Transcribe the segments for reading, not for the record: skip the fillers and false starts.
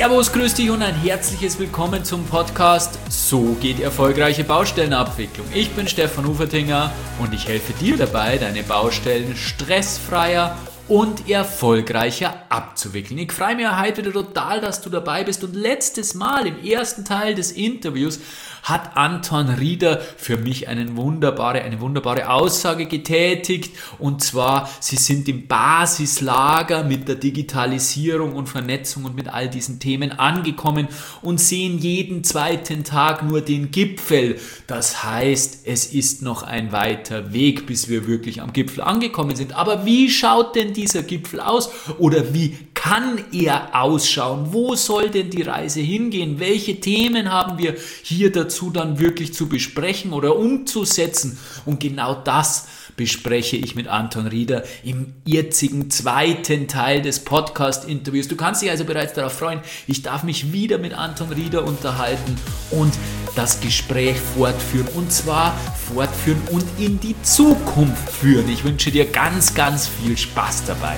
Servus, grüß dich und ein herzliches Willkommen zum Podcast So geht erfolgreiche Baustellenabwicklung. Ich bin Stefan Ufertinger und ich helfe dir dabei, deine Baustellen stressfreier und erfolgreicher abzuwickeln. Ich freue mich heute wieder total, dass du dabei bist. Und letztes Mal im ersten Teil des Interviews hat Anton Rieder für mich eine wunderbare Aussage getätigt. Und zwar, sie sind im Basislager mit der Digitalisierung und Vernetzung und mit all diesen Themen angekommen und sehen jeden zweiten Tag nur den Gipfel. Das heißt, es ist noch ein weiter Weg, bis wir wirklich am Gipfel angekommen sind. Aber wie schaut denn dieser Gipfel aus? Oder wie kann er ausschauen? Wo soll denn die Reise hingehen? Welche Themen haben wir hier dazu dann wirklich zu besprechen oder umzusetzen? Und genau das bespreche ich mit Anton Rieder im jetzigen zweiten Teil des Podcast-Interviews. Du kannst dich also bereits darauf freuen, ich darf mich wieder mit Anton Rieder unterhalten und das Gespräch fortführen. Und zwar fortführen und in die Zukunft führen. Ich wünsche dir ganz, ganz viel Spaß dabei.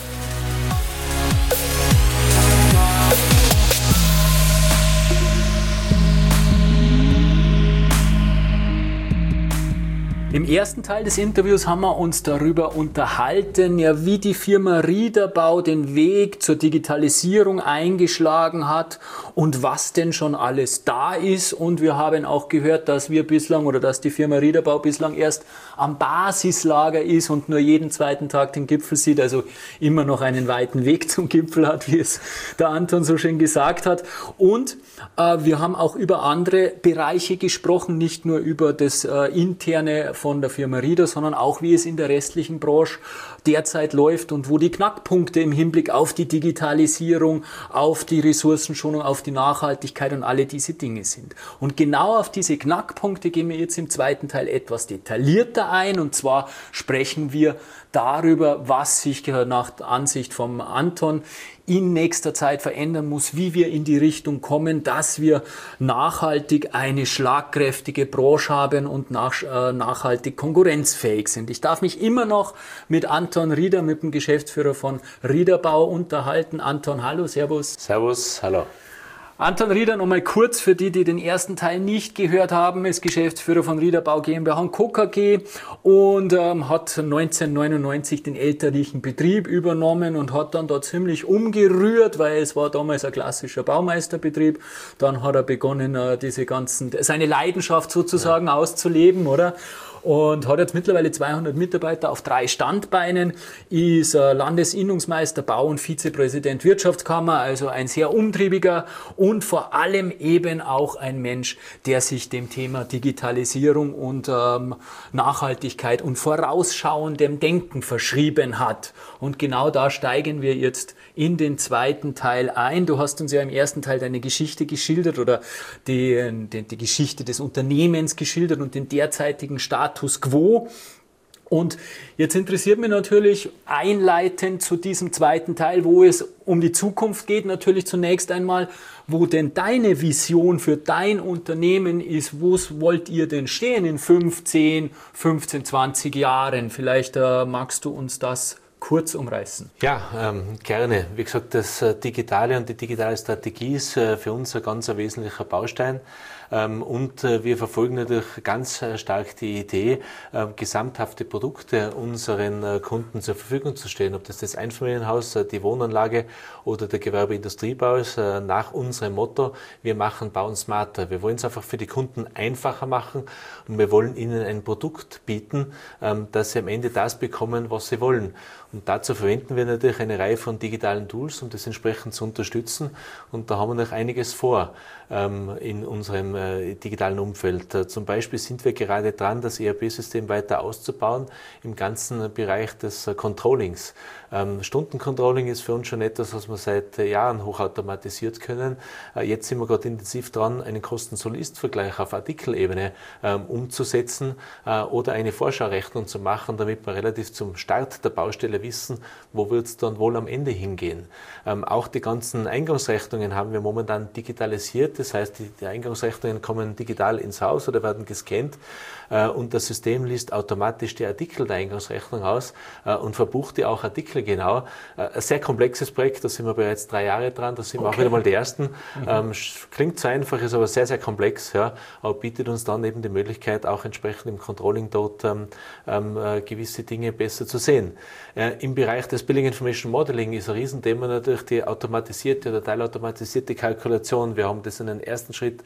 Im ersten Teil des Interviews haben wir uns darüber unterhalten, ja, wie die Firma Riederbau den Weg zur Digitalisierung eingeschlagen hat und was denn schon alles da ist. Und wir haben auch gehört, dass die Firma Riederbau bislang erst am Basislager ist und nur jeden zweiten Tag den Gipfel sieht, also immer noch einen weiten Weg zum Gipfel hat, wie es der Anton so schön gesagt hat. Und wir haben auch über andere Bereiche gesprochen, nicht nur über das interne von der Firma Rieder, sondern auch, wie es in der restlichen Branche derzeit läuft und wo die Knackpunkte im Hinblick auf die Digitalisierung, auf die Ressourcenschonung, auf die Nachhaltigkeit und alle diese Dinge sind. Und genau auf diese Knackpunkte gehen wir jetzt im zweiten Teil etwas detaillierter ein. Und zwar sprechen wir darüber, was sich nach Ansicht vom Anton in nächster Zeit verändern muss, wie wir in die Richtung kommen, dass wir nachhaltig eine schlagkräftige Branche haben und nachhaltig konkurrenzfähig sind. Ich darf mich immer noch mit Anton Rieder, mit dem Geschäftsführer von Riederbau unterhalten. Anton, hallo, servus. Servus, hallo. Anton Rieder, nochmal kurz für die den ersten Teil nicht gehört haben, ist Geschäftsführer von Riederbau GmbH & Co. KG und hat 1999 den elterlichen Betrieb übernommen und hat dann da ziemlich umgerührt, weil es war damals ein klassischer Baumeisterbetrieb. Dann hat er begonnen, seine Leidenschaft sozusagen auszuleben, oder? Und hat jetzt mittlerweile 200 Mitarbeiter auf 3 Standbeinen, ist Landesinnungsmeister Bau und Vizepräsident Wirtschaftskammer, also ein sehr umtriebiger und vor allem eben auch ein Mensch, der sich dem Thema Digitalisierung und Nachhaltigkeit und vorausschauendem Denken verschrieben hat. Und genau da steigen wir jetzt in den zweiten Teil ein. Du hast uns ja im ersten Teil deine Geschichte geschildert oder die Geschichte des Unternehmens geschildert und den derzeitigen Status quo. Und jetzt interessiert mich natürlich einleitend zu diesem zweiten Teil, wo es um die Zukunft geht, natürlich zunächst einmal, wo denn deine Vision für dein Unternehmen ist. Wo wollt ihr denn stehen in 15, 20 Jahren? Vielleicht magst du uns das kurz umreißen. Ja, gerne. Wie gesagt, das Digitale und die digitale Strategie ist für uns ein ganz wesentlicher Baustein. Und wir verfolgen natürlich ganz stark die Idee, gesamthafte Produkte unseren Kunden zur Verfügung zu stellen. Ob das Einfamilienhaus, die Wohnanlage oder der Gewerbeindustriebau ist, nach unserem Motto, wir machen Bauen smarter. Wir wollen es einfach für die Kunden einfacher machen und wir wollen ihnen ein Produkt bieten, dass sie am Ende das bekommen, was sie wollen. Und dazu verwenden wir natürlich eine Reihe von digitalen Tools, um das entsprechend zu unterstützen. Und da haben wir noch einiges vor in unserem digitalen Umfeld. Zum Beispiel sind wir gerade dran, das ERP-System weiter auszubauen im ganzen Bereich des Controllings. Stundencontrolling ist für uns schon etwas, was wir seit Jahren hochautomatisiert können. Jetzt sind wir gerade intensiv dran, einen Kosten-Soll-Ist-Vergleich auf Artikelebene umzusetzen oder eine Vorschaurechnung zu machen, damit wir relativ zum Start der Baustelle Bausteller wissen, wo wird es dann wohl am Ende hingehen. Auch die ganzen Eingangsrechnungen haben wir momentan digitalisiert. Das heißt, die Eingangsrechnungen kommen digital ins Haus oder werden gescannt und das System liest automatisch die Artikel der Eingangsrechnung aus und verbucht die auch Artikel genau. Ein sehr komplexes Projekt, da sind wir bereits 3 Jahre dran, da sind wir auch wieder mal die Ersten. Klingt so einfach, ist aber sehr, sehr komplex, ja, aber bietet uns dann eben die Möglichkeit, auch entsprechend im Controlling dort gewisse Dinge besser zu sehen. Im Bereich des Billing Information Modeling ist ein Riesenthema natürlich die automatisierte oder teilautomatisierte Kalkulation. Wir haben das in einem ersten Schritt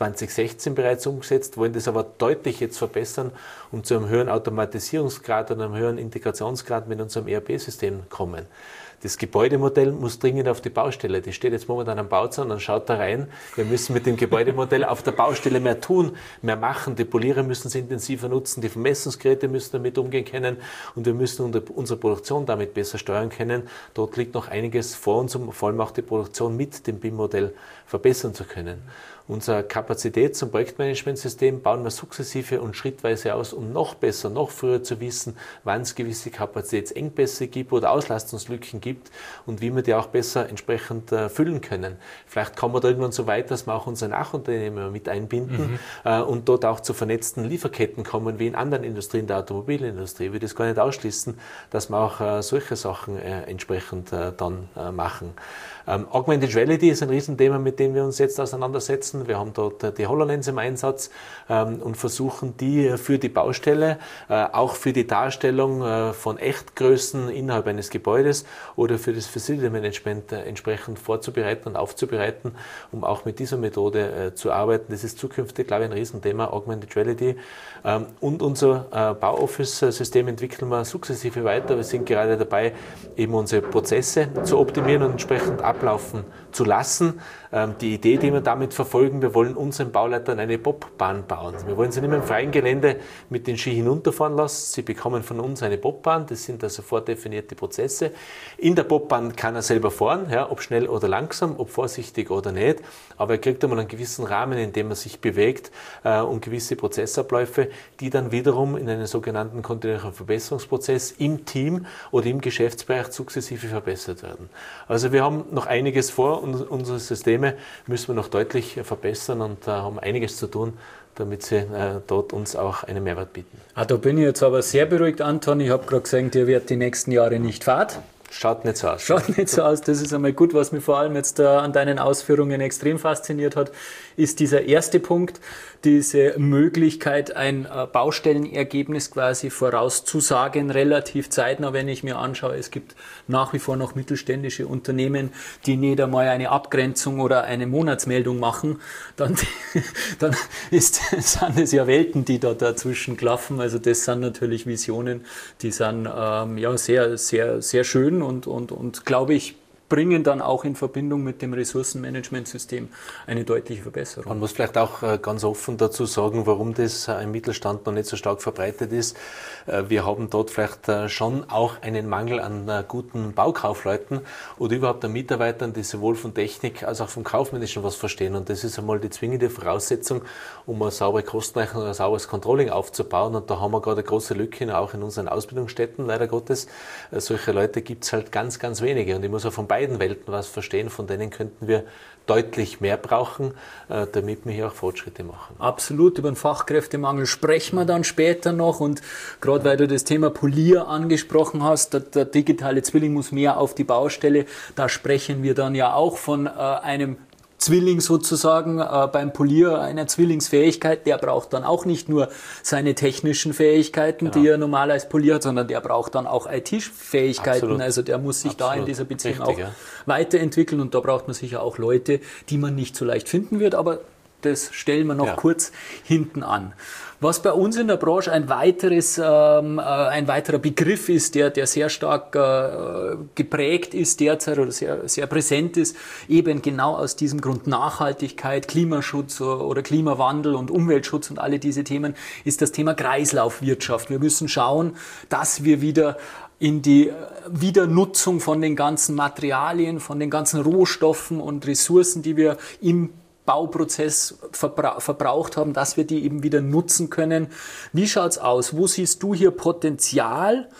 2016 bereits umgesetzt, wollen das aber deutlich jetzt verbessern, um zu einem höheren Automatisierungsgrad und einem höheren Integrationsgrad mit unserem ERP-System kommen. Das Gebäudemodell muss dringend auf die Baustelle. Das steht jetzt momentan am Bauzaun und schaut da rein. Wir müssen mit dem Gebäudemodell auf der Baustelle mehr tun, mehr machen. Die Polierer müssen es intensiver nutzen, die Vermessungsgeräte müssen damit umgehen können und wir müssen unsere Produktion damit besser steuern können. Dort liegt noch einiges vor uns, um vor allem auch die Produktion mit dem BIM-Modell verbessern zu können. Unser Kapazitäts- und Projektmanagementsystem bauen wir sukzessive und schrittweise aus, um noch besser, noch früher zu wissen, wann es gewisse Kapazitätsengpässe gibt oder Auslastungslücken gibt und wie wir die auch besser entsprechend füllen können. Vielleicht kommen wir da irgendwann so weit, dass wir auch unsere Nachunternehmer mit einbinden und dort auch zu vernetzten Lieferketten kommen, wie in anderen Industrien der Automobilindustrie. Ich will das gar nicht ausschließen, dass wir auch solche Sachen entsprechend dann machen. Augmented Reality ist ein Riesenthema, mit dem wir uns jetzt auseinandersetzen. Wir haben dort die HoloLens im Einsatz und versuchen die für die Baustelle, auch für die Darstellung von Echtgrößen innerhalb eines Gebäudes oder für das Facility Management entsprechend vorzubereiten und aufzubereiten, um auch mit dieser Methode zu arbeiten. Das ist zukünftig, glaube ich, ein Riesenthema, Augmented Reality. Und unser Bauoffice-System entwickeln wir sukzessive weiter. Wir sind gerade dabei, eben unsere Prozesse zu optimieren und entsprechend ablaufen zu lassen. Die Idee, die wir damit verfolgen, wir wollen unseren Bauleitern eine Bobbahn bauen. Wir wollen sie nicht mehr im freien Gelände mit den Ski hinunterfahren lassen. Sie bekommen von uns eine Bobbahn. Das sind also vordefinierte Prozesse. In der Bobbahn kann er selber fahren, ja, ob schnell oder langsam, ob vorsichtig oder nicht. Aber er kriegt einmal einen gewissen Rahmen, in dem er sich bewegt und gewisse Prozessabläufe, die dann wiederum in einen sogenannten kontinuierlichen Verbesserungsprozess im Team oder im Geschäftsbereich sukzessive verbessert werden. Also wir haben noch einiges vor und unsere Systeme müssen wir noch deutlich verbessern und haben einiges zu tun, damit sie dort uns auch einen Mehrwert bieten. Da bin ich jetzt aber sehr beruhigt, Anton. Ich habe gerade gesagt, ihr werdet die nächsten Jahre nicht fad. Schaut nicht so aus. Schaut nicht so aus. Das ist einmal gut. Was mich vor allem jetzt an deinen Ausführungen extrem fasziniert hat, ist dieser erste Punkt, diese Möglichkeit, ein Baustellenergebnis quasi vorauszusagen, relativ zeitnah, wenn ich mir anschaue. Es gibt nach wie vor noch mittelständische Unternehmen, die nicht einmal eine Abgrenzung oder eine Monatsmeldung machen. Dann sind es ja Welten, die da dazwischen klaffen. Also das sind natürlich Visionen, die sind sehr, sehr, sehr schön und glaube ich, bringen dann auch in Verbindung mit dem Ressourcenmanagementsystem eine deutliche Verbesserung. Man muss vielleicht auch ganz offen dazu sagen, warum das im Mittelstand noch nicht so stark verbreitet ist. Wir haben dort vielleicht schon auch einen Mangel an guten Baukaufleuten oder überhaupt an Mitarbeitern, die sowohl von Technik als auch vom Kaufmännischen was verstehen. Und das ist einmal die zwingende Voraussetzung, um eine saubere Kostenrechnung oder ein sauberes Controlling aufzubauen. Und da haben wir gerade eine große Lücke, auch in unseren Ausbildungsstätten, leider Gottes. Solche Leute gibt es halt ganz, ganz wenige. Und ich muss auch von beiden Welten was verstehen, von denen könnten wir deutlich mehr brauchen, damit wir hier auch Fortschritte machen. Absolut, über den Fachkräftemangel sprechen wir dann später noch und gerade weil du das Thema Polier angesprochen hast, der digitale Zwilling muss mehr auf die Baustelle, da sprechen wir dann ja auch von einem Zwilling sozusagen beim Polier, einer Zwillingsfähigkeit, der braucht dann auch nicht nur seine technischen Fähigkeiten, die er normal als Polier hat, sondern der braucht dann auch IT-Fähigkeiten. Absolut. Also der muss sich da in dieser Beziehung richtig, auch weiterentwickeln und da braucht man sicher auch Leute, die man nicht so leicht finden wird, aber das stellen wir noch kurz hinten an. Was bei uns in der Branche ein weiterer Begriff ist, der sehr stark geprägt ist derzeit oder sehr, sehr präsent ist, eben genau aus diesem Grund Nachhaltigkeit, Klimaschutz oder Klimawandel und Umweltschutz und alle diese Themen, ist das Thema Kreislaufwirtschaft. Wir müssen schauen, dass wir wieder in die Wiedernutzung von den ganzen Materialien, von den ganzen Rohstoffen und Ressourcen, die wir im Bauprozess verbraucht haben, dass wir die eben wieder nutzen können. Wie schaut's aus? Wo siehst du hier Potenzial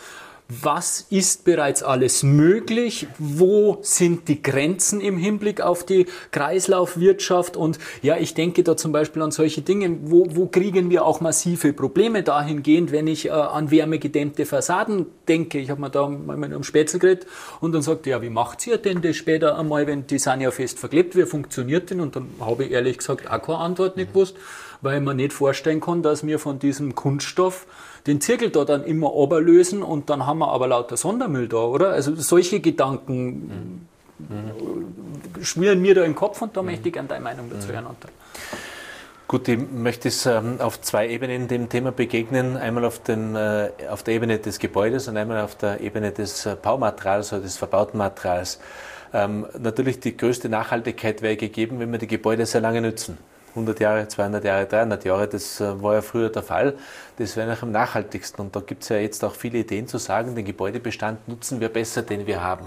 Was ist bereits alles möglich? Wo sind die Grenzen im Hinblick auf die Kreislaufwirtschaft? Und ja, ich denke da zum Beispiel an solche Dinge, wo kriegen wir auch massive Probleme dahingehend, wenn ich an wärmegedämmte Fassaden denke. Ich habe mir da mal mit einem Spätzle geredet und dann sagt, ja, wie macht ihr denn das später einmal, wenn die sind ja fest verklebt, wie funktioniert denn? Und dann habe ich ehrlich gesagt auch keine Antwort nicht gewusst, weil ich mir nicht vorstellen kann, dass wir von diesem Kunststoff den Zirkel da dann immer runterlösen und dann haben wir aber lauter Sondermüll da, oder? Also solche Gedanken schwirren mir da im Kopf und da möchte ich gerne deine Meinung dazu hören. Gut, ich möchte es auf zwei Ebenen dem Thema begegnen. Einmal auf der Ebene des Gebäudes und einmal auf der Ebene des Baumaterials oder des verbauten Materials. Natürlich die größte Nachhaltigkeit wäre gegeben, wenn wir die Gebäude sehr lange nützen. 100 Jahre, 200 Jahre, 300 Jahre, das war ja früher der Fall. Das wäre noch am nachhaltigsten. Und da gibt es ja jetzt auch viele Ideen zu sagen, den Gebäudebestand nutzen wir besser, den wir haben.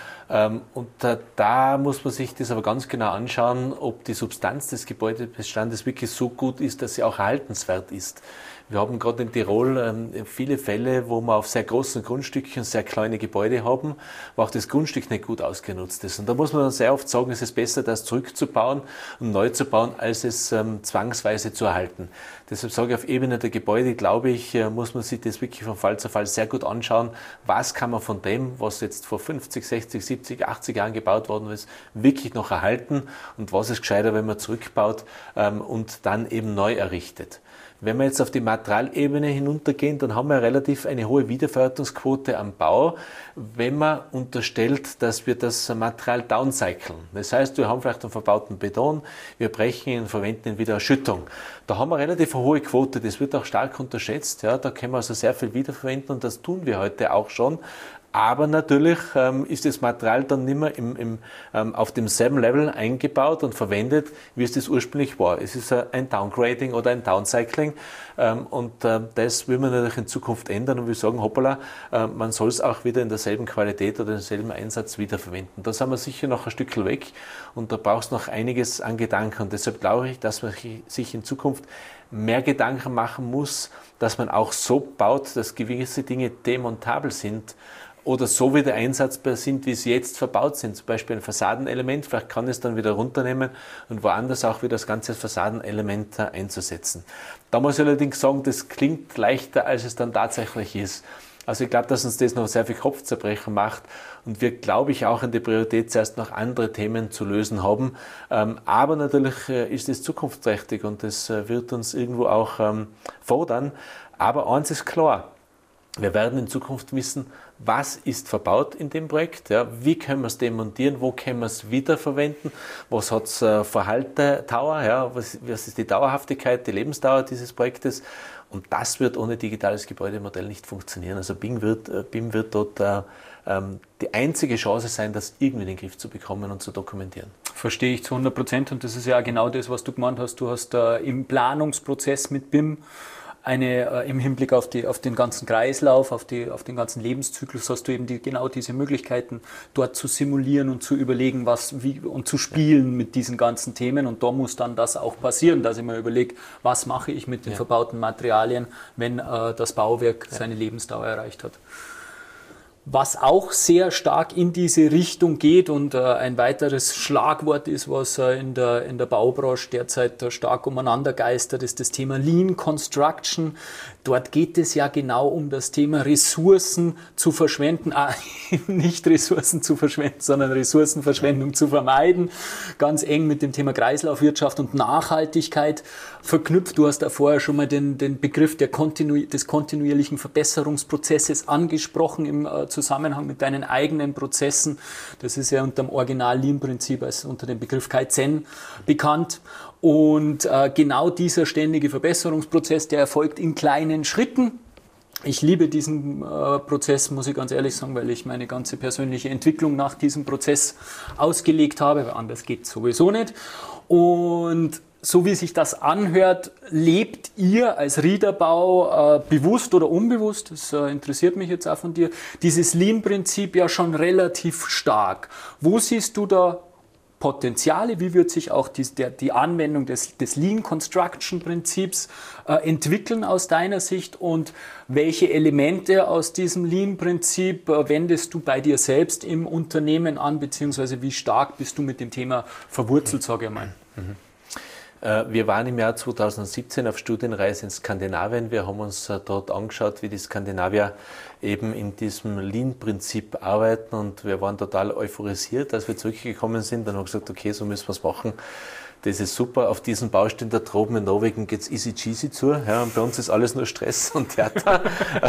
Und da muss man sich das aber ganz genau anschauen, ob die Substanz des Gebäudebestandes wirklich so gut ist, dass sie auch erhaltenswert ist. Wir haben gerade in Tirol viele Fälle, wo wir auf sehr großen Grundstücken sehr kleine Gebäude haben, wo auch das Grundstück nicht gut ausgenutzt ist. Und da muss man dann sehr oft sagen, es ist besser, das zurückzubauen und neu zu bauen, als es zwangsweise zu erhalten. Deshalb sage ich, auf Ebene der Gebäude, glaube ich, muss man sich das wirklich von Fall zu Fall sehr gut anschauen. Was kann man von dem, was jetzt vor 50, 60, 70, 80 Jahren gebaut worden ist, wirklich noch erhalten und was ist gescheiter, wenn man zurückbaut und dann eben neu errichtet. Wenn wir jetzt auf die Materialebene hinuntergehen, dann haben wir relativ eine hohe Wiederverwertungsquote am Bau, wenn man unterstellt, dass wir das Material downcyclen. Das heißt, wir haben vielleicht einen verbauten Beton, wir brechen ihn und verwenden ihn wieder als Schüttung. Da haben wir relativ eine hohe Quote, das wird auch stark unterschätzt. Ja, da können wir also sehr viel wiederverwenden und das tun wir heute auch schon. Aber natürlich ist das Material dann nicht mehr auf demselben Level eingebaut und verwendet, wie es das ursprünglich war. Es ist ein Downgrading oder ein Downcycling und das will man natürlich in Zukunft ändern und wir sagen, hoppala, man soll es auch wieder in derselben Qualität oder denselben Einsatz wiederverwenden. Da sind wir sicher noch ein Stückchen weg und da braucht es noch einiges an Gedanken und deshalb glaube ich, dass man sich in Zukunft mehr Gedanken machen muss, dass man auch so baut, dass gewisse Dinge demontabel sind, oder so wieder einsatzbar sind, wie sie jetzt verbaut sind. Zum Beispiel ein Fassadenelement, vielleicht kann es dann wieder runternehmen und woanders auch wieder das ganze Fassadenelement einzusetzen. Da muss ich allerdings sagen, das klingt leichter, als es dann tatsächlich ist. Also ich glaube, dass uns das noch sehr viel Kopfzerbrechen macht und wir, glaube ich, auch in der Priorität zuerst noch andere Themen zu lösen haben. Aber natürlich ist es zukunftsträchtig und das wird uns irgendwo auch fordern. Aber eins ist klar, wir werden in Zukunft wissen, was ist verbaut in dem Projekt, ja, wie können wir es demontieren, wo können wir es wiederverwenden, was hat es für Haltedauer, ja, was ist die Dauerhaftigkeit, die Lebensdauer dieses Projektes und das wird ohne digitales Gebäudemodell nicht funktionieren. Also BIM wird dort die einzige Chance sein, das irgendwie in den Griff zu bekommen und zu dokumentieren. Verstehe ich zu 100% und das ist ja genau das, was du gemeint hast. Du hast im Planungsprozess mit BIM im Hinblick auf den ganzen Kreislauf, auf den ganzen Lebenszyklus hast du eben genau diese Möglichkeiten, dort zu simulieren und zu überlegen, und zu spielen mit diesen ganzen Themen. Und da muss dann das auch passieren, dass ich mir überlege, was mache ich mit den verbauten Materialien, wenn das Bauwerk seine Lebensdauer erreicht hat. Was auch sehr stark in diese Richtung geht und ein weiteres Schlagwort ist, was in der Baubranche derzeit stark umeinander geistert, ist das Thema Lean Construction. Dort geht es ja genau um das Thema Ressourcen zu verschwenden, nicht Ressourcen zu verschwenden, sondern Ressourcenverschwendung zu vermeiden. Ganz eng mit dem Thema Kreislaufwirtschaft und Nachhaltigkeit verknüpft. Du hast da vorher schon mal den Begriff des kontinuierlichen Verbesserungsprozesses angesprochen im Zusammenhang mit deinen eigenen Prozessen. Das ist ja unter dem Original-Lean-Prinzip als unter dem Begriff Kaizen bekannt. Und genau dieser ständige Verbesserungsprozess, der erfolgt in kleinen Schritten. Ich liebe diesen Prozess, muss ich ganz ehrlich sagen, weil ich meine ganze persönliche Entwicklung nach diesem Prozess ausgelegt habe, weil anders geht es sowieso nicht. Und so wie sich das anhört, lebt ihr als Riederbau bewusst oder unbewusst, das interessiert mich jetzt auch von dir, dieses Lean-Prinzip ja schon relativ stark. Wo siehst du da Potenziale? Wie wird sich auch die Anwendung des Lean Construction Prinzips entwickeln aus deiner Sicht? Und welche Elemente aus diesem Lean Prinzip wendest du bei dir selbst im Unternehmen an, beziehungsweise wie stark bist du mit dem Thema verwurzelt, sage ich mal? Wir waren im Jahr 2017 auf Studienreise in Skandinavien. Wir haben uns dort angeschaut, wie die Skandinavier eben in diesem Lean-Prinzip arbeiten, und wir waren total euphorisiert, als wir zurückgekommen sind. Dann haben wir gesagt, okay, so müssen wir es machen. Das ist super. Auf diesen Baustellen da droben in Norwegen geht's easy cheesy zu. Ja, und bei uns ist alles nur Stress und Theater.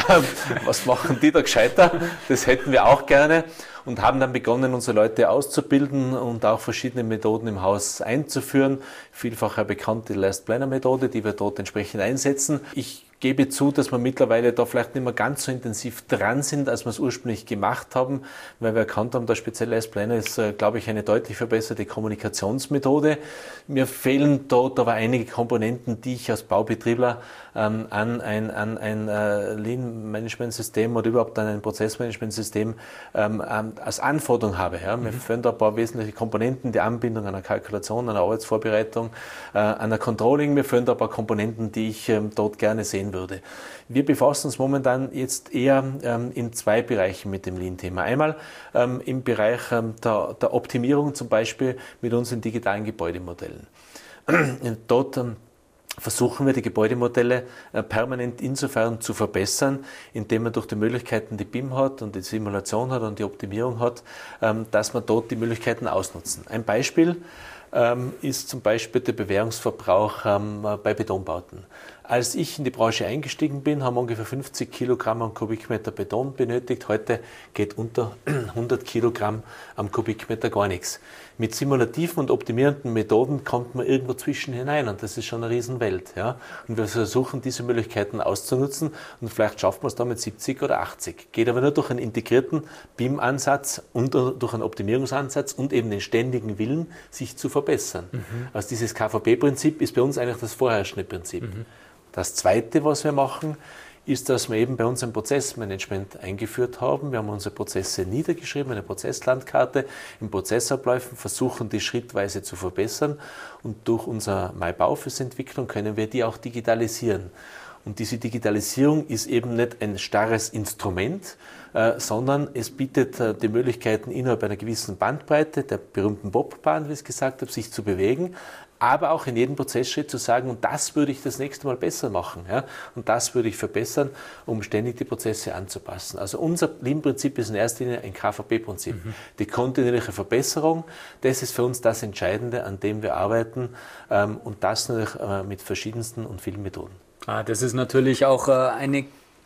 Was machen die da gescheiter? Das hätten wir auch gerne. Und haben dann begonnen, unsere Leute auszubilden und auch verschiedene Methoden im Haus einzuführen. Vielfach eine bekannte Last Planner Methode, die wir dort entsprechend einsetzen. Ich gebe zu, dass wir mittlerweile da vielleicht nicht mehr ganz so intensiv dran sind, als wir es ursprünglich gemacht haben, weil wir erkannt haben, der spezielle Last Planner ist, glaube ich, eine deutlich verbesserte Kommunikationsmethode. Mir fehlen dort aber einige Komponenten, die ich als Baubetriebler an ein Lean-Management-System oder überhaupt an ein Prozessmanagement-System als Anforderung habe. Ja. Mir fehlen da ein paar wesentliche Komponenten, die Anbindung einer Kalkulation, einer Arbeitsvorbereitung, einer Controlling. Mir fehlen da ein paar Komponenten, die ich dort gerne sehen würde. Wir befassen uns momentan jetzt eher in zwei Bereichen mit dem Lean-Thema. Einmal im Bereich der Optimierung, zum Beispiel mit unseren digitalen Gebäudemodellen. Dort versuchen wir, die Gebäudemodelle permanent insofern zu verbessern, indem man durch die Möglichkeiten, die BIM hat und die Simulation hat und die Optimierung hat, dass man dort die Möglichkeiten ausnutzen. Ein Beispiel ist zum Beispiel der Bewährungsverbrauch bei Betonbauten. Als ich in die Branche eingestiegen bin, haben wir ungefähr 50 Kilogramm am Kubikmeter Beton benötigt. Heute geht unter 100 Kilogramm am Kubikmeter gar nichts. Mit simulativen und optimierenden Methoden kommt man irgendwo zwischen hinein, und das ist schon eine Riesenwelt. Ja? Und wir versuchen, diese Möglichkeiten auszunutzen, und vielleicht schaffen wir es da mit 70 oder 80. Geht aber nur durch einen integrierten BIM-Ansatz und durch einen Optimierungsansatz und eben den ständigen Willen, sich zu verbessern. Also dieses KVP-Prinzip ist bei uns eigentlich das vorherrschende Prinzip. Das Zweite, was wir machen, ist, dass wir eben bei uns ein Prozessmanagement eingeführt haben. Wir haben unsere Prozesse niedergeschrieben, eine Prozesslandkarte in Prozessabläufen, versuchen die schrittweise zu verbessern, und durch unser MyBaufis-Entwicklung können wir die auch digitalisieren. Und diese Digitalisierung ist eben nicht ein starres Instrument, sondern es bietet die Möglichkeiten, innerhalb einer gewissen Bandbreite, der berühmten Bobbahn, wie ich es gesagt habe, sich zu bewegen, aber auch in jedem Prozessschritt zu sagen, und das würde ich das nächste Mal besser machen, ja, und das würde ich verbessern, um ständig die Prozesse anzupassen. Also unser Lean-Prinzip ist in erster Linie ein KVP-Prinzip. Die kontinuierliche Verbesserung, das ist für uns das Entscheidende, an dem wir arbeiten, und das natürlich mit verschiedensten und vielen Methoden. Das ist natürlich auch eine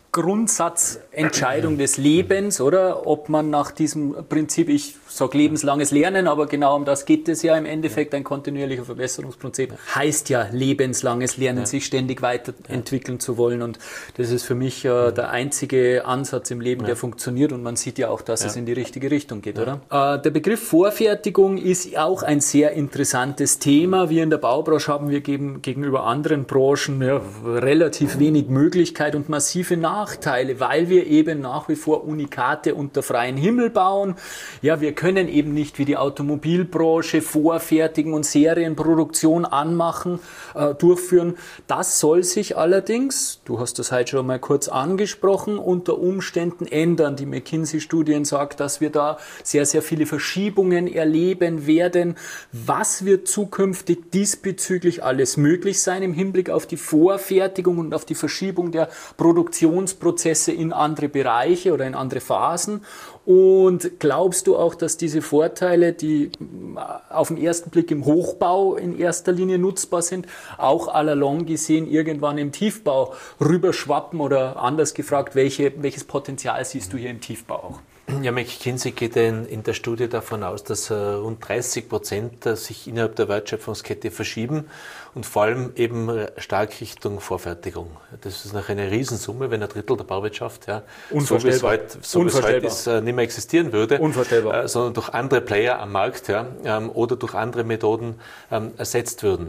Grundsatzentscheidung des Lebens, oder? Ob man nach diesem Prinzip, ich sage lebenslanges Lernen, aber genau um das geht es ja im Endeffekt, ein kontinuierlicher Verbesserungsprinzip. Heißt ja lebenslanges Lernen, sich ständig weiterentwickeln zu wollen, und das ist für mich der einzige Ansatz im Leben, der funktioniert, und man sieht ja auch, dass es in die richtige Richtung geht, oder? Der Begriff Vorfertigung ist auch ein sehr interessantes Thema. Wir in der Baubranche haben wir gegenüber anderen Branchen relativ wenig Möglichkeit und massive Nachteile, weil wir eben nach wie vor Unikate unter freiem Himmel bauen. Ja, wir können eben nicht wie die Automobilbranche vorfertigen und Serienproduktion anmachen, durchführen. Das soll sich allerdings, du hast das heute schon mal kurz angesprochen, unter Umständen ändern. Die McKinsey-Studien sagt, dass wir da sehr, sehr viele Verschiebungen erleben werden. Was wird zukünftig diesbezüglich alles möglich sein im Hinblick auf die Vorfertigung und auf die Verschiebung der Produktionsprozesse in andere Bereiche oder in andere Phasen? Und glaubst du auch, dass diese Vorteile, die auf den ersten Blick im Hochbau in erster Linie nutzbar sind, auch allalong gesehen irgendwann im Tiefbau rüberschwappen? Oder anders gefragt, welches Potenzial siehst du hier im Tiefbau auch? Ja, McKinsey geht in der Studie davon aus, dass rund 30% sich innerhalb der Wertschöpfungskette verschieben, und vor allem eben stark Richtung Vorfertigung. Das ist noch eine Riesensumme, wenn ein Drittel der Bauwirtschaft, so wie es heute ist, nicht mehr existieren würde, sondern durch andere Player am Markt oder durch andere Methoden ersetzt würden.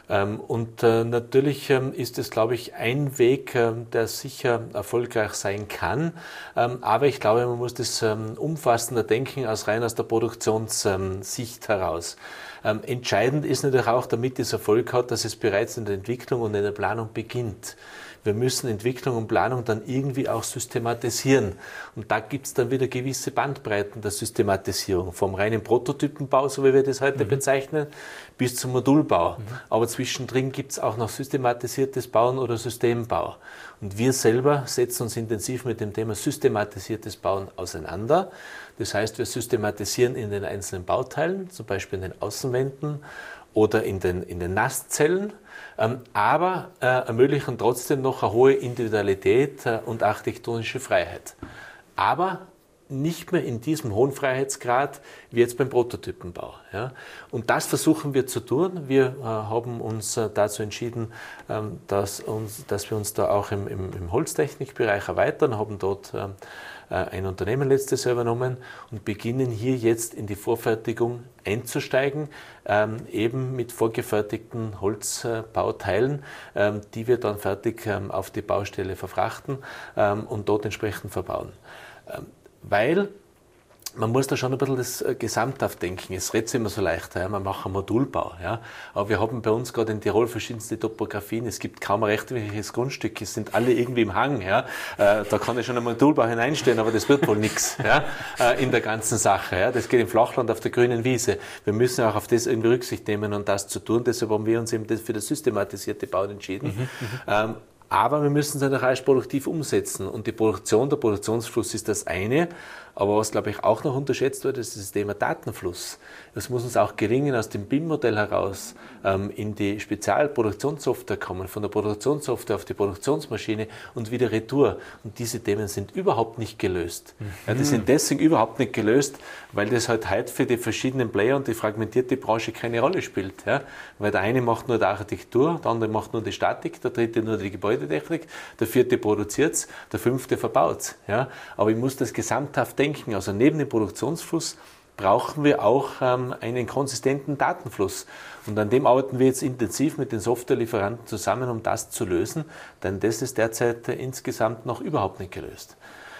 Natürlich ist es, glaube ich, ein Weg, der sicher erfolgreich sein kann. Aber ich glaube, man muss das umfassender denken als rein aus der Produktionssicht heraus. Entscheidend ist natürlich auch, damit es Erfolg hat, dass es bereits in der Entwicklung und in der Planung beginnt. Wir müssen Entwicklung und Planung dann irgendwie auch systematisieren. Und da gibt es dann wieder gewisse Bandbreiten der Systematisierung. Vom reinen Prototypenbau, so wie wir das heute bezeichnen, bis zum Modulbau. Aber zwischendrin gibt es auch noch systematisiertes Bauen oder Systembau. Und wir selber setzen uns intensiv mit dem Thema systematisiertes Bauen auseinander. Das heißt, wir systematisieren in den einzelnen Bauteilen, zum Beispiel in den Außenwänden oder in den Nasszellen, aber ermöglichen trotzdem noch eine hohe Individualität und architektonische Freiheit. Aber nicht mehr in diesem hohen Freiheitsgrad wie jetzt beim Prototypenbau. Ja. Und das versuchen wir zu tun. Wir haben uns dazu entschieden, dass wir uns da auch im Holztechnikbereich erweitern, haben dort ein Unternehmen letztes Jahr übernommen und beginnen hier jetzt in die Vorfertigung einzusteigen, eben mit vorgefertigten Holzbauteilen, die wir dann fertig auf die Baustelle verfrachten und dort entsprechend verbauen. Weil man muss da schon ein bisschen das gesamthaft denken. Es redet immer so leicht, ja, wir machen Modulbau. Ja. Aber wir haben bei uns gerade in Tirol verschiedenste Topografien. Es gibt kaum ein rechtwinkliges Grundstück. Es sind alle irgendwie im Hang. Ja. Da kann ich schon ein Modulbau hineinstellen, aber das wird wohl nichts, ja, in der ganzen Sache. Ja. Das geht im Flachland auf der grünen Wiese. Wir müssen auch auf das irgendwie Rücksicht nehmen und das zu tun. Deshalb haben wir uns eben für das systematisierte Bauen entschieden. Aber wir müssen es dann auch produktiv umsetzen. Und die Produktion, der Produktionsfluss ist das eine. Aber was, glaube ich, auch noch unterschätzt wird, ist das Thema Datenfluss. Es muss uns auch gelingen, aus dem BIM-Modell heraus in die Spezialproduktionssoftware kommen, von der Produktionssoftware auf die Produktionsmaschine und wieder retour. Und diese Themen sind überhaupt nicht gelöst. Ja, die sind deswegen überhaupt nicht gelöst, weil das halt heute für die verschiedenen Player und die fragmentierte Branche keine Rolle spielt. Ja? Weil der eine macht nur die Architektur, der andere macht nur die Statik, der dritte nur die Gebäudetechnik, der vierte produziert es, der fünfte verbaut es. Ja? Aber ich muss das gesamthaft denken. Also neben dem Produktionsfluss brauchen wir auch einen konsistenten Datenfluss. Und an dem arbeiten wir jetzt intensiv mit den Softwarelieferanten zusammen, um das zu lösen, denn das ist derzeit insgesamt noch überhaupt nicht gelöst.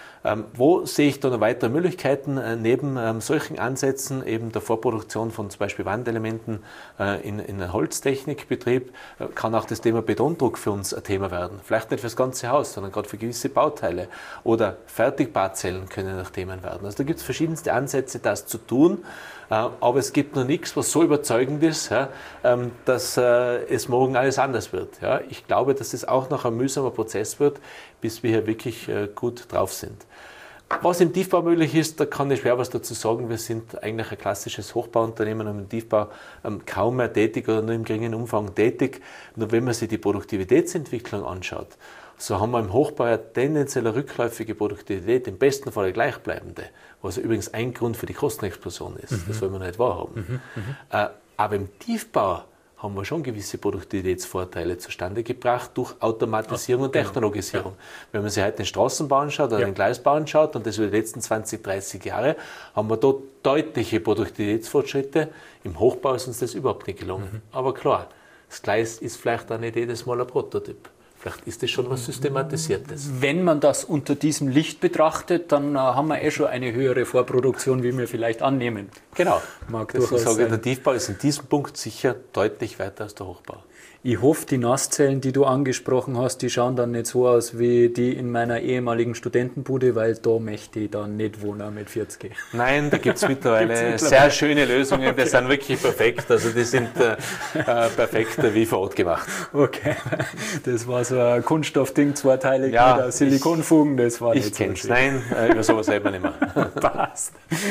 Wo sehe ich da noch weitere Möglichkeiten neben solchen Ansätzen, eben der Vorproduktion von zum Beispiel Wandelementen in einem Holztechnikbetrieb, kann auch das Thema Betondruck für uns ein Thema werden. Vielleicht nicht für das ganze Haus, sondern gerade für gewisse Bauteile. Oder Fertigbauzellen können auch Themen werden. Also da gibt es verschiedenste Ansätze, das zu tun. Aber es gibt noch nichts, was so überzeugend ist, ja, dass es morgen alles anders wird. Ja. Ich glaube, dass es auch noch ein mühsamer Prozess wird, bis wir hier wirklich gut drauf sind. Was im Tiefbau möglich ist, da kann ich schwer was dazu sagen. Wir sind eigentlich ein klassisches Hochbauunternehmen und im Tiefbau kaum mehr tätig oder nur im geringen Umfang tätig. Nur wenn man sich die Produktivitätsentwicklung anschaut, so haben wir im Hochbau eine tendenziell rückläufige Produktivität, im besten Fall eine gleichbleibende, was übrigens ein Grund für die Kostenexplosion ist. Das soll man nicht wahrhaben. Aber im Tiefbau haben wir schon gewisse Produktivitätsvorteile zustande gebracht durch Automatisierung und Technologisierung. Ja. Wenn man sich heute den Straßenbau anschaut oder den Gleisbau anschaut, und das über die letzten 20, 30 Jahre, haben wir dort deutliche Produktivitätsfortschritte. Im Hochbau ist uns das überhaupt nicht gelungen. Aber klar, das Gleis ist vielleicht auch nicht jedes Mal ein Prototyp. Vielleicht ist das schon was Systematisiertes. Wenn man das unter diesem Licht betrachtet, dann haben wir schon eine höhere Vorproduktion, wie wir vielleicht annehmen. Genau. Ich sage, der Tiefbau ist in diesem Punkt sicher deutlich weiter als der Hochbau. Ich hoffe, die Nasszellen, die du angesprochen hast, die schauen dann nicht so aus wie die in meiner ehemaligen Studentenbude, weil da möchte ich dann nicht wohnen mit 40. Nein, da gibt es mittlerweile sehr schöne Lösungen, okay. Die sind wirklich perfekt. Also die sind perfekt wie vor Ort gemacht. Okay, das war so ein Kunststoffding, zweiteilig mit Silikonfugen, das war nicht so schön. Ich kenne es, nein, über sowas selber nicht mehr. Passt.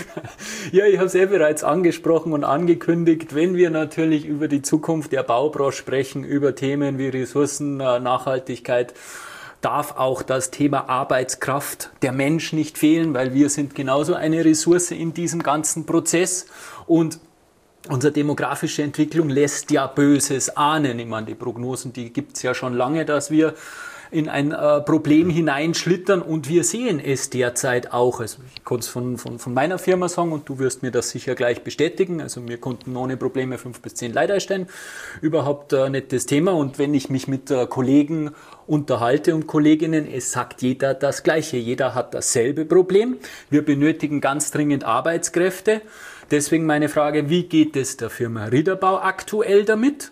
Ja, ich habe es bereits angesprochen und angekündigt, wenn wir natürlich über die Zukunft der Baubranche sprechen, über Themen wie Ressourcen, Nachhaltigkeit, darf auch das Thema Arbeitskraft, der Mensch nicht fehlen, weil wir sind genauso eine Ressource in diesem ganzen Prozess und unsere demografische Entwicklung lässt ja Böses ahnen. Ich meine, die Prognosen, die gibt es ja schon lange, dass wir in ein Problem hineinschlittern und wir sehen es derzeit auch. Also ich kann es von meiner Firma sagen und du wirst mir das sicher gleich bestätigen. Also wir konnten ohne Probleme 5 bis 10 Leute einstellen. Überhaupt nicht das Thema. Und wenn ich mich mit Kollegen unterhalte und Kolleginnen, es sagt jeder das Gleiche. Jeder hat dasselbe Problem. Wir benötigen ganz dringend Arbeitskräfte. Deswegen meine Frage, wie geht es der Firma Riederbau aktuell damit?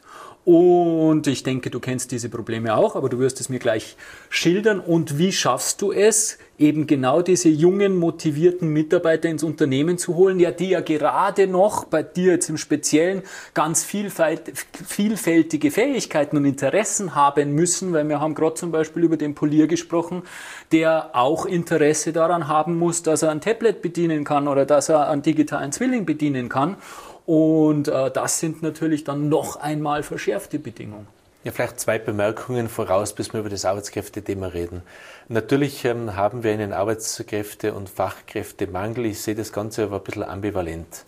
Und ich denke, du kennst diese Probleme auch, aber du wirst es mir gleich schildern. Und wie schaffst du es, eben genau diese jungen, motivierten Mitarbeiter ins Unternehmen zu holen, ja, die ja gerade noch bei dir jetzt im Speziellen ganz vielfältige Fähigkeiten und Interessen haben müssen, weil wir haben gerade zum Beispiel über den Polier gesprochen, der auch Interesse daran haben muss, dass er ein Tablet bedienen kann oder dass er einen digitalen Zwilling bedienen kann. Und das sind natürlich dann noch einmal verschärfte Bedingungen. Ja, vielleicht 2 Bemerkungen voraus, bis wir über das Arbeitskräftethema reden. Natürlich haben wir einen Arbeitskräfte- und Fachkräftemangel. Ich sehe das Ganze aber ein bisschen ambivalent.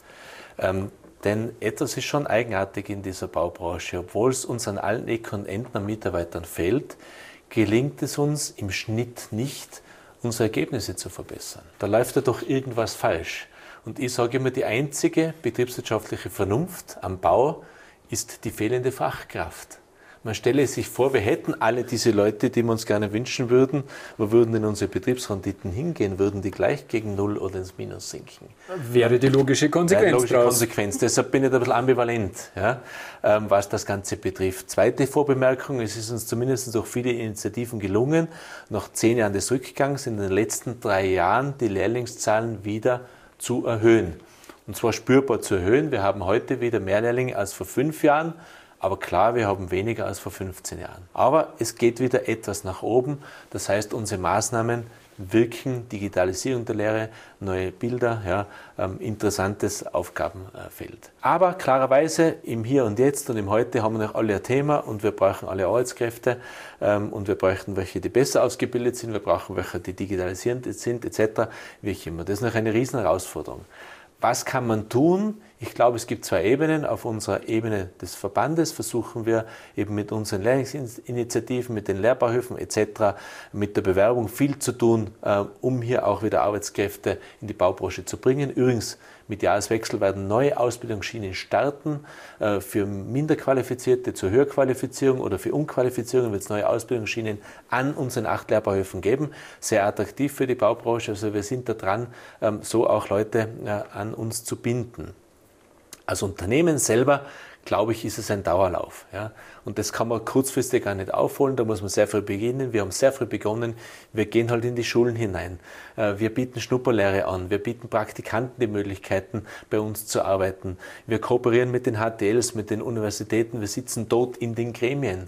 Denn etwas ist schon eigenartig in dieser Baubranche. Obwohl es uns an allen Ecken und Enden an Mitarbeitern fehlt, gelingt es uns im Schnitt nicht, unsere Ergebnisse zu verbessern. Da läuft ja doch irgendwas falsch. Und ich sage immer, die einzige betriebswirtschaftliche Vernunft am Bau ist die fehlende Fachkraft. Man stelle sich vor, wir hätten alle diese Leute, die wir uns gerne wünschen würden, wo würden denn unsere Betriebsrenditen hingehen? Würden die gleich gegen 0 oder ins Minus sinken? Wäre die logische Konsequenz. Deshalb bin ich da ein bisschen ambivalent, ja, was das Ganze betrifft. Zweite Vorbemerkung, es ist uns zumindest durch viele Initiativen gelungen, nach 10 Jahren des Rückgangs in den letzten 3 Jahren die Lehrlingszahlen wieder zu erhöhen. Und zwar spürbar zu erhöhen. Wir haben heute wieder mehr Lehrlinge als vor 5 Jahren. Aber klar, wir haben weniger als vor 15 Jahren. Aber es geht wieder etwas nach oben. Das heißt, unsere Maßnahmen wirken, Digitalisierung der Lehre, neue Bilder, ja, interessantes Aufgabenfeld. Aber klarerweise im Hier und Jetzt und im Heute haben wir noch alle ein Thema und wir brauchen alle Arbeitskräfte und wir bräuchten welche, die besser ausgebildet sind, wir brauchen welche, die digitalisierend sind, etc. Wie auch immer. Das ist noch eine riesen Herausforderung. Was kann man tun? Ich glaube, es gibt 2 Ebenen. Auf unserer Ebene des Verbandes versuchen wir eben mit unseren Lehrlingsinitiativen, mit den Lehrbauhöfen etc., mit der Bewerbung viel zu tun, um hier auch wieder Arbeitskräfte in die Baubranche zu bringen. Übrigens, mit Jahreswechsel werden neue Ausbildungsschienen starten. Für minder Qualifizierte zur Höherqualifizierung oder für Unqualifizierung wird es neue Ausbildungsschienen an unseren 8 Lehrbauhöfen geben. Sehr attraktiv für die Baubranche. Also wir sind da dran, so auch Leute an uns zu binden. Als Unternehmen selber, glaube ich, ist es ein Dauerlauf. Ja? Und das kann man kurzfristig gar nicht aufholen, da muss man sehr früh beginnen. Wir haben sehr früh begonnen, wir gehen halt in die Schulen hinein. Wir bieten Schnupperlehre an, wir bieten Praktikanten die Möglichkeiten, bei uns zu arbeiten. Wir kooperieren mit den HTLs, mit den Universitäten, wir sitzen dort in den Gremien.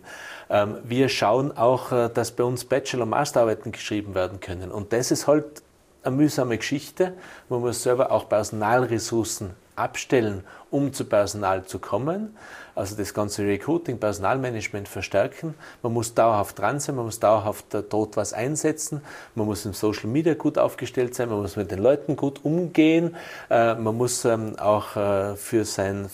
Wir schauen auch, dass bei uns Bachelor- und Masterarbeiten geschrieben werden können. Und das ist halt eine mühsame Geschichte. Man muss selber auch Personalressourcen abstellen, um zu Personal zu kommen. Also das ganze Recruiting, Personalmanagement verstärken. Man muss dauerhaft dran sein, man muss dauerhaft dort was einsetzen. Man muss im Social Media gut aufgestellt sein, man muss mit den Leuten gut umgehen. Man muss auch für seine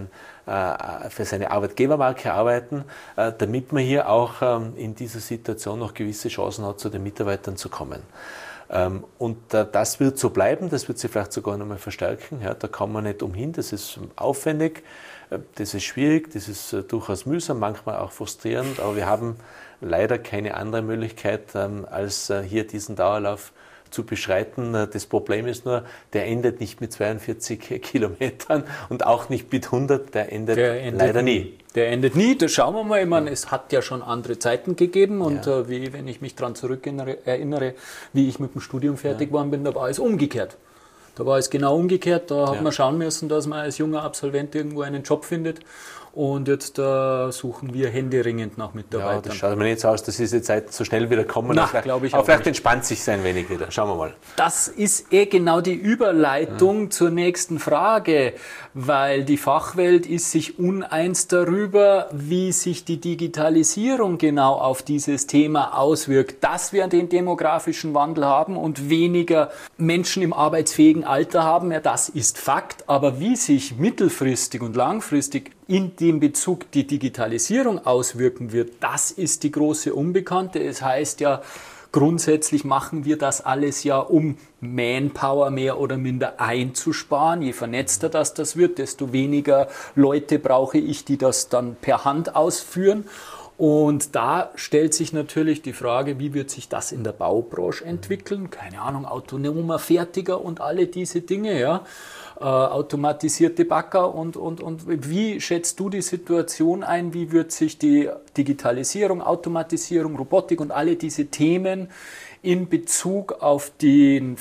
Arbeitgebermarke arbeiten, damit man hier auch in dieser Situation noch gewisse Chancen hat, zu den Mitarbeitern zu kommen. Und das wird so bleiben, das wird sich vielleicht sogar noch mal verstärken. Ja, da kann man nicht umhin, das ist aufwendig, das ist schwierig, das ist durchaus mühsam, manchmal auch frustrierend, aber wir haben leider keine andere Möglichkeit, als hier diesen Dauerlauf zu beschreiten. Das Problem ist nur, der endet nicht mit 42 Kilometern und auch nicht mit 100, der endet leider nie. Der endet nie, das schauen wir mal. Ich meine, es hat ja schon andere Zeiten gegeben und wie, wenn ich mich daran erinnere, wie ich mit dem Studium fertig geworden bin, da war es umgekehrt. Da war es genau umgekehrt, da hat man schauen müssen, dass man als junger Absolvent irgendwo einen Job findet. Und jetzt suchen wir händeringend nach Mitarbeitern. Ja, das schaut mir nicht so aus, dass diese Zeit so schnell wieder kommen. Na, glaube ich aber vielleicht entspannt sich ein wenig wieder. Schauen wir mal. Das ist genau die Überleitung zur nächsten Frage, weil die Fachwelt ist sich uneins darüber, wie sich die Digitalisierung genau auf dieses Thema auswirkt. Dass wir den demografischen Wandel haben und weniger Menschen im arbeitsfähigen Alter haben, ja, das ist Fakt. Aber wie sich mittelfristig und langfristig in dem Bezug die Digitalisierung auswirken wird, das ist die große Unbekannte. Es heißt ja, grundsätzlich machen wir das alles ja, um Manpower mehr oder minder einzusparen. Je vernetzter das wird, desto weniger Leute brauche ich, die das dann per Hand ausführen. Und da stellt sich natürlich die Frage, wie wird sich das in der Baubranche entwickeln? Keine Ahnung, autonomer Fertiger und alle diese Dinge, ja. Automatisierte Bagger und wie schätzt du die Situation ein? Wie wird sich die Digitalisierung, Automatisierung, Robotik und alle diese Themen in Bezug auf den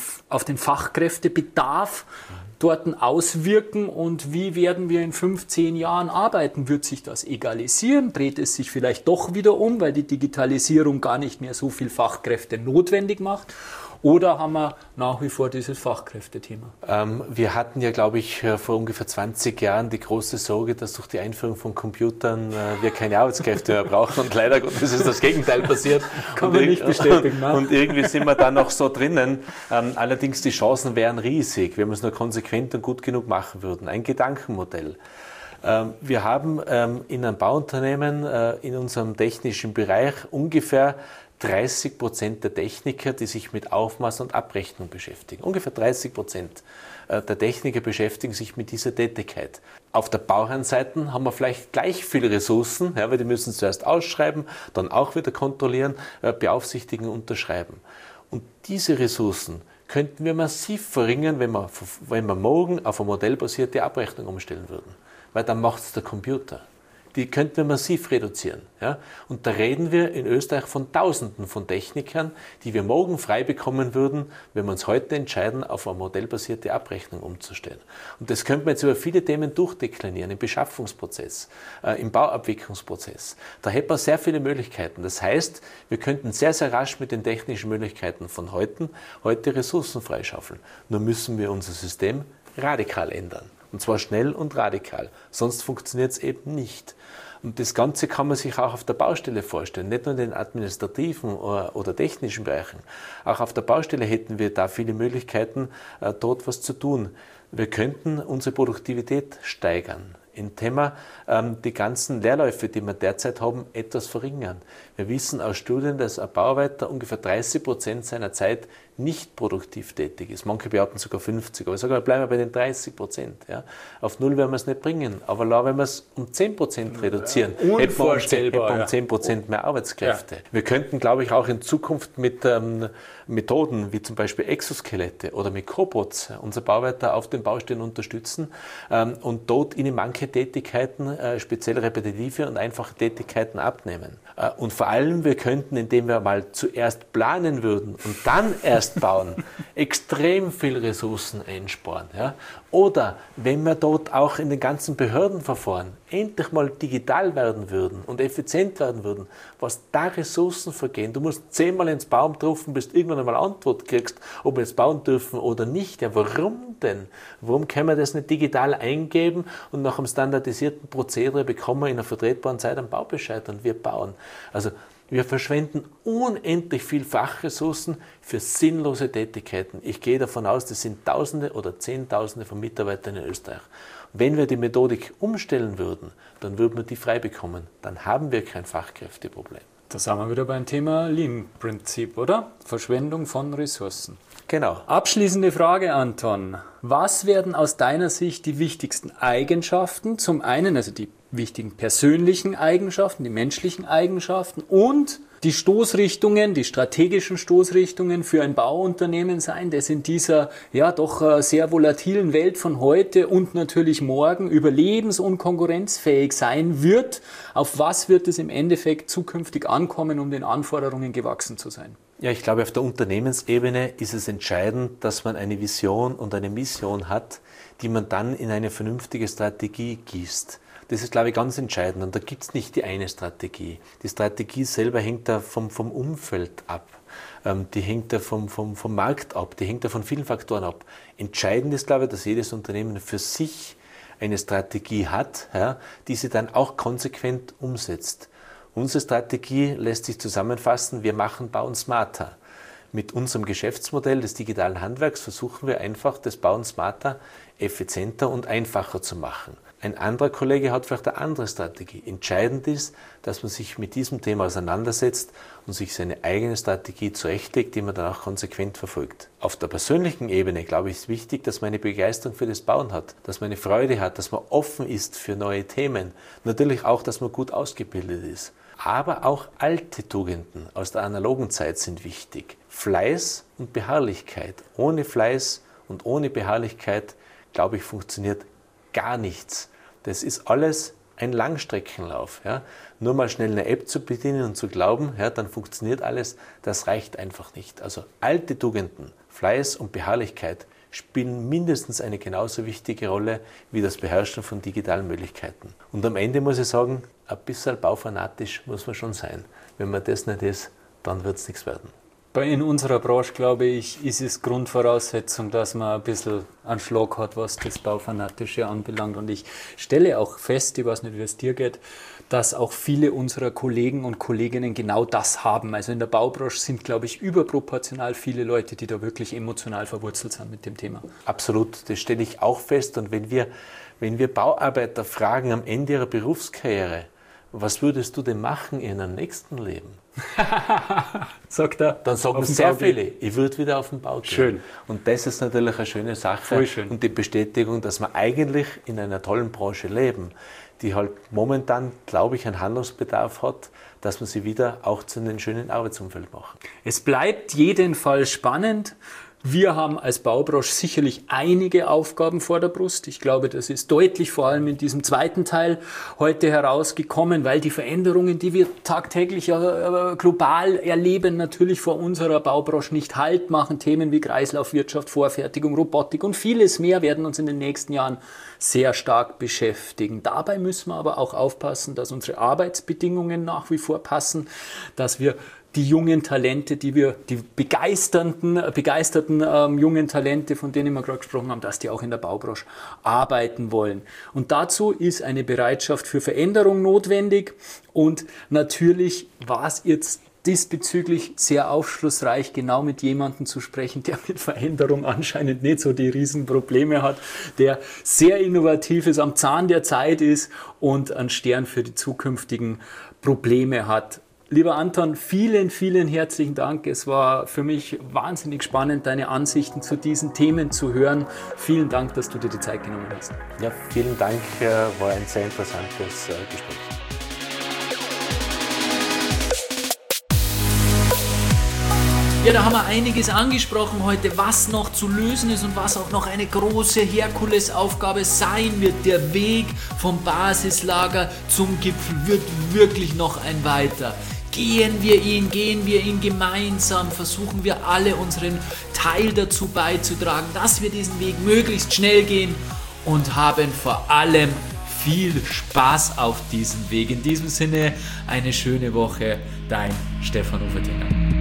Fachkräftebedarf dort auswirken und wie werden wir in 15 Jahren arbeiten? Wird sich das egalisieren? Dreht es sich vielleicht doch wieder um, weil die Digitalisierung gar nicht mehr so viel Fachkräfte notwendig macht? Oder haben wir nach wie vor dieses Fachkräftethema? Wir hatten ja, glaube ich, vor ungefähr 20 Jahren die große Sorge, dass durch die Einführung von Computern wir keine Arbeitskräfte mehr brauchen. Und leider Gottes ist das Gegenteil passiert. Kann man nicht bestätigen. Ne? Und irgendwie sind wir da noch so drinnen. Allerdings die Chancen wären riesig, wenn wir es nur konsequent und gut genug machen würden. Ein Gedankenmodell. Wir haben in einem Bauunternehmen in unserem technischen Bereich ungefähr 30% der Techniker, die sich mit Aufmaß und Abrechnung beschäftigen. Ungefähr 30% der Techniker beschäftigen sich mit dieser Tätigkeit. Auf der Bauherrenseite haben wir vielleicht gleich viele Ressourcen, ja, weil die müssen zuerst ausschreiben, dann auch wieder kontrollieren, beaufsichtigen, unterschreiben. Und diese Ressourcen könnten wir massiv verringern, wenn wir morgen auf eine modellbasierte Abrechnung umstellen würden. Weil dann macht es der Computer. Die könnten wir massiv reduzieren. Ja? Und da reden wir in Österreich von Tausenden von Technikern, die wir morgen frei bekommen würden, wenn wir uns heute entscheiden, auf eine modellbasierte Abrechnung umzustellen. Und das könnte man jetzt über viele Themen durchdeklinieren, im Beschaffungsprozess, im Bauabwicklungsprozess. Da hätte man sehr viele Möglichkeiten. Das heißt, wir könnten sehr, sehr rasch mit den technischen Möglichkeiten von heute Ressourcen freischaufeln. Nur müssen wir unser System radikal ändern. Und zwar schnell und radikal. Sonst funktioniert es eben nicht. Und das Ganze kann man sich auch auf der Baustelle vorstellen. Nicht nur in den administrativen oder technischen Bereichen. Auch auf der Baustelle hätten wir da viele Möglichkeiten, dort was zu tun. Wir könnten unsere Produktivität steigern, indem wir die ganzen Leerläufe, die wir derzeit haben, etwas verringern. Wir wissen aus Studien, dass ein Bauarbeiter ungefähr 30% seiner Zeit nicht produktiv tätig ist. Manche behaupten sogar 50%, aber ich sage, bleiben wir bei den 30%. Ja. Auf null werden wir es nicht bringen, aber wenn wir es um 10% reduzieren, hätten wir um 10% mehr Arbeitskräfte. Ja. Wir könnten, glaube ich, auch in Zukunft mit Methoden wie zum Beispiel Exoskelette oder mit Cobots unsere Bauarbeiter auf den Baustellen unterstützen und dort ihnen manche Tätigkeiten, speziell repetitive und einfache Tätigkeiten abnehmen. Und vor allem, wir könnten, indem wir mal zuerst planen würden und dann erst bauen, extrem viel Ressourcen einsparen. Ja? Oder wenn wir dort auch in den ganzen Behördenverfahren endlich mal digital werden würden und effizient werden würden, was da Ressourcen vergehen. Du musst 10-mal ins Baum rufen, bis du irgendwann einmal Antwort kriegst, ob wir jetzt bauen dürfen oder nicht. Ja, warum denn? Warum können wir das nicht digital eingeben und nach einem standardisierten Prozedere bekommen wir in einer vertretbaren Zeit einen Baubescheid und wir bauen? Also wir verschwenden unendlich viel Fachressourcen für sinnlose Tätigkeiten. Ich gehe davon aus, das sind Tausende oder Zehntausende von Mitarbeitern in Österreich. Wenn wir die Methodik umstellen würden, dann würden wir die frei bekommen. Dann haben wir kein Fachkräfteproblem. Da sind wir wieder beim Thema Lean-Prinzip, oder? Verschwendung von Ressourcen. Genau. Abschließende Frage, Anton. Was werden aus deiner Sicht die wichtigsten Eigenschaften? Zum einen, also die wichtigen persönlichen Eigenschaften, die menschlichen Eigenschaften und die Stoßrichtungen, die strategischen Stoßrichtungen für ein Bauunternehmen sein, das in dieser ja doch sehr volatilen Welt von heute und natürlich morgen überlebens- und konkurrenzfähig sein wird. Auf was wird es im Endeffekt zukünftig ankommen, um den Anforderungen gewachsen zu sein? Ja, ich glaube, auf der Unternehmensebene ist es entscheidend, dass man eine Vision und eine Mission hat, die man dann in eine vernünftige Strategie gießt. Das ist, glaube ich, ganz entscheidend. Und da gibt es nicht die eine Strategie. Die Strategie selber hängt da vom Umfeld ab. Die hängt da vom Markt ab. Die hängt da von vielen Faktoren ab. Entscheidend ist, glaube ich, dass jedes Unternehmen für sich eine Strategie hat, ja, die sie dann auch konsequent umsetzt. Unsere Strategie lässt sich zusammenfassen, wir machen Bauen smarter. Mit unserem Geschäftsmodell des digitalen Handwerks versuchen wir einfach, das Bauen smarter, effizienter und einfacher zu machen. Ein anderer Kollege hat vielleicht eine andere Strategie. Entscheidend ist, dass man sich mit diesem Thema auseinandersetzt und sich seine eigene Strategie zurechtlegt, die man dann auch konsequent verfolgt. Auf der persönlichen Ebene, glaube ich, ist wichtig, dass man eine Begeisterung für das Bauen hat, dass man eine Freude hat, dass man offen ist für neue Themen. Natürlich auch, dass man gut ausgebildet ist. Aber auch alte Tugenden aus der analogen Zeit sind wichtig. Fleiß und Beharrlichkeit. Ohne Fleiß und ohne Beharrlichkeit, glaube ich, funktioniert gar nichts. Das ist alles ein Langstreckenlauf. Ja. Nur mal schnell eine App zu bedienen und zu glauben, ja, dann funktioniert alles, das reicht einfach nicht. Also alte Tugenden, Fleiß und Beharrlichkeit spielen mindestens eine genauso wichtige Rolle wie das Beherrschen von digitalen Möglichkeiten. Und am Ende muss ich sagen, ein bisschen baufanatisch muss man schon sein. Wenn man das nicht ist, dann wird es nichts werden. In unserer Branche, glaube ich, ist es Grundvoraussetzung, dass man ein bisschen einen Schlag hat, was das Baufanatische anbelangt. Und ich stelle auch fest, ich weiß nicht, wie es dir geht, dass auch viele unserer Kollegen und Kolleginnen genau das haben. Also in der Baubranche sind, glaube ich, überproportional viele Leute, die da wirklich emotional verwurzelt sind mit dem Thema. Absolut, das stelle ich auch fest. Und wenn wir Bauarbeiter fragen am Ende ihrer Berufskarriere, was würdest du denn machen in deinem nächsten Leben? Sagt er. Dann sagen sehr viele, ich würde wieder auf den Bau gehen. Schön. Und das ist natürlich eine schöne Sache. Voll schön. Und die Bestätigung, dass wir eigentlich in einer tollen Branche leben, die halt momentan, glaube ich, einen Handlungsbedarf hat, dass wir sie wieder auch zu einem schönen Arbeitsumfeld machen. Es bleibt jedenfalls spannend. Wir haben als Baubranche sicherlich einige Aufgaben vor der Brust. Ich glaube, das ist deutlich vor allem in diesem zweiten Teil heute herausgekommen, weil die Veränderungen, die wir tagtäglich global erleben, natürlich vor unserer Baubranche nicht Halt machen. Themen wie Kreislaufwirtschaft, Vorfertigung, Robotik und vieles mehr werden uns in den nächsten Jahren sehr stark beschäftigen. Dabei müssen wir aber auch aufpassen, dass unsere Arbeitsbedingungen nach wie vor passen, dass wir die jungen Talente, die begeisterten jungen Talente, von denen wir gerade gesprochen haben, dass die auch in der Baubranche arbeiten wollen. Und dazu ist eine Bereitschaft für Veränderung notwendig. Und natürlich war es jetzt diesbezüglich sehr aufschlussreich, genau mit jemandem zu sprechen, der mit Veränderung anscheinend nicht so die Riesenprobleme hat, der sehr innovativ ist, am Zahn der Zeit ist und einen Stern für die zukünftigen Probleme hat. Lieber Anton, vielen, vielen herzlichen Dank. Es war für mich wahnsinnig spannend, deine Ansichten zu diesen Themen zu hören. Vielen Dank, dass du dir die Zeit genommen hast. Ja, vielen Dank. War ein sehr interessantes Gespräch. Ja, da haben wir einiges angesprochen heute, was noch zu lösen ist und was auch noch eine große Herkulesaufgabe sein wird. Der Weg vom Basislager zum Gipfel wird wirklich noch ein weiter. Gehen wir ihn gemeinsam, versuchen wir alle unseren Teil dazu beizutragen, dass wir diesen Weg möglichst schnell gehen und haben vor allem viel Spaß auf diesem Weg. In diesem Sinne eine schöne Woche, dein Stefan Ufertinger.